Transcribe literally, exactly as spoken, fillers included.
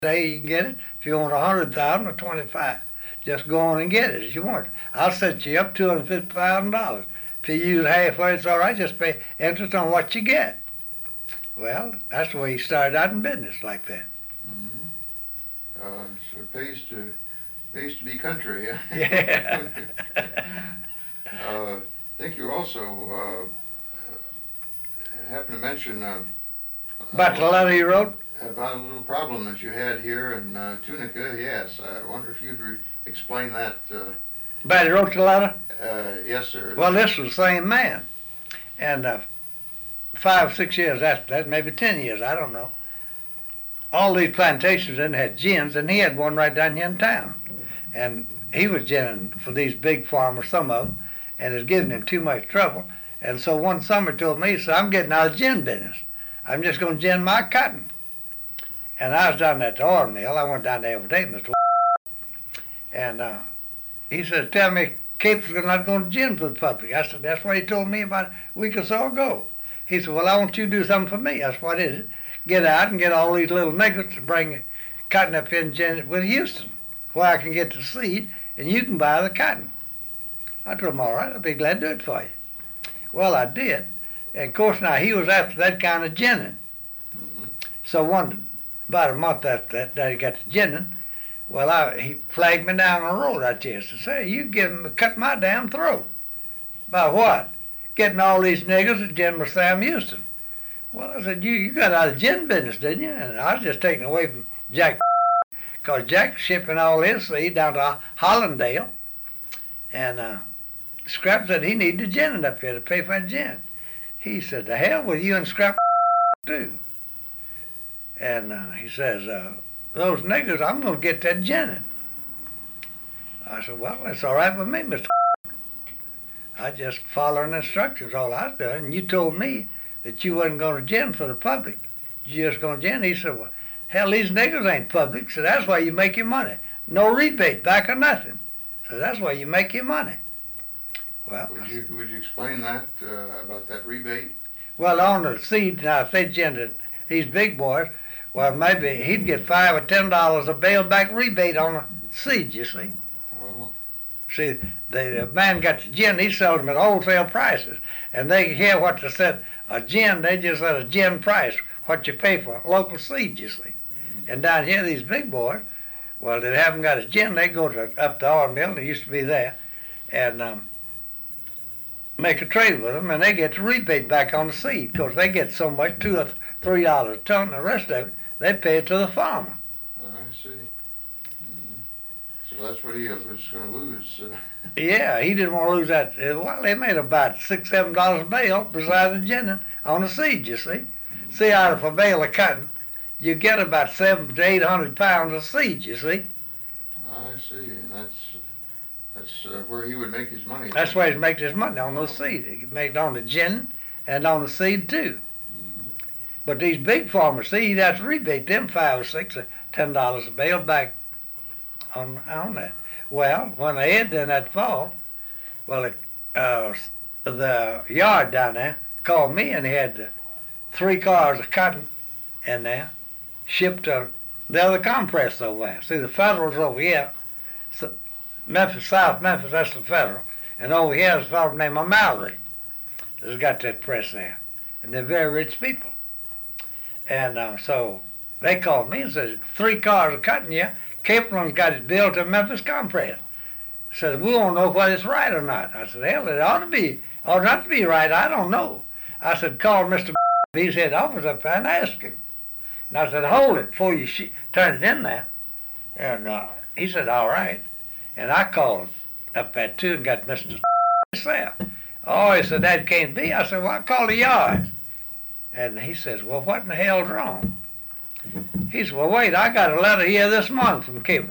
Day you can get it. If you want a hundred thousand or twenty-five, just go on and get it as you want. I'll set you up two hundred fifty thousand dollars. If you use halfway, it's all right. Just pay interest on what you get. Well, that's the way he started out in business like that. Mm-hmm. Uh, so it pays to pays to be country. Yeah. uh, I think you also uh, happened to mention uh, about the letter you wrote. About a little problem that you had here in uh, Tunica, yes. I wonder if you'd re- explain that. Uh, But he wrote the letter? Uh, yes, sir. Well, this was the same man. And uh, five, six years after that, maybe ten years, I don't know, all these plantations then had gins, and he had one right down here in town. And he was ginning for these big farmers, some of them, and it was giving him too much trouble. And so one summer he told me, he said, I'm getting out of the gin business. I'm just going to gin my cotton. And I was down at the oil mill. I went down there every day, Mister And uh, he said, tell me, Capes is not going to gin for the public. I said, that's what he told me about a week or so ago. He said, well, I want you to do something for me. That's what it is. Get out and get all these little niggers to bring cotton up here and gin it with Houston, where I can get the seed and you can buy the cotton. I told him, all right, I'll be glad to do it for you. Well, I did. And of course, now he was after that kind of ginning. Mm-hmm. So one about a month after that, that he got to ginning, well, I, he flagged me down on the road out there and said, you give him cut my damn throat. About what? Getting all these niggers to gin with Sam Houston. Well, I said, you, you got out of the gin business, didn't you? And I was just taking away from Jack, because Jack's shipping all his seed down to Hollandale. And uh, Scrap said he needed gin up here to pay for that gin. He said, the hell with you and Scrap too. And uh, he says, uh, those niggers, I'm going to get that ginning. I said, well, that's all right with me, Mister I just following instructions, all I was doing. And you told me that you wasn't going to gin for the public. You just going to gin. He said, well, hell, these niggers ain't public, so that's why you make your money. No rebate back or nothing. So that's why you make your money. Well, would you, would you explain that, uh, about that rebate? Well, on the seed, now if they ginned these big boys, well, maybe he'd get five or ten dollars a bale back rebate on a seed, you see. Oh. See, the, the man got the gin, he sold them at wholesale prices. And they hear what they said, a gin, they just said a gin price, what you pay for local seed, you see. Mm-hmm. And down here, these big boys, well, they haven't got a gin, they go to up the oil mill, they used to be there, and um, make a trade with them, and they get the rebate back on the seed, because they get so much, two or three dollars a ton, and the rest of it, they pay it to the farmer. Oh, I see. Mm-hmm. So that's what he was going to lose. Uh. Yeah, he didn't want to lose that. Well, they made about six, seven dollars a bale besides the ginning on the seed, you see. Mm-hmm. See, out of a bale of cotton, you get about seven to eight hundred pounds of seed, you see. I see, and that's that's uh, where he would make his money. That's where he'd make his money, on those seed. He'd make it on the ginning and on the seed, too. But these big farmers, see, he'd have to rebate them five or six or ten dollars a bale back on on that. Well, when they had done that fall, well, uh, the yard down there called me and he had the three cars of cotton in there shipped to the other compress over there. See, the Federal's over here, so Memphis, South Memphis, that's the Federal, and over here is a fellow named O'Malley that's got that press there, and they're very rich people. And uh, so they called me and said, three cars of cotton here. Capron's got it billed to Memphis Compress. Said, we won't know whether it's right or not. I said, hell, it ought to be, ought not to be right. I don't know. I said, call Mister He's head office up there and ask him. And I said, hold it before you sh- turn it in there. And uh, he said, all right. And I called up there too and got Mister there. Oh, he said, that can't be. I said, well, I called the yard. And he says, well, what in the hell's wrong? He said, well, wait, I got a letter here this month from Cape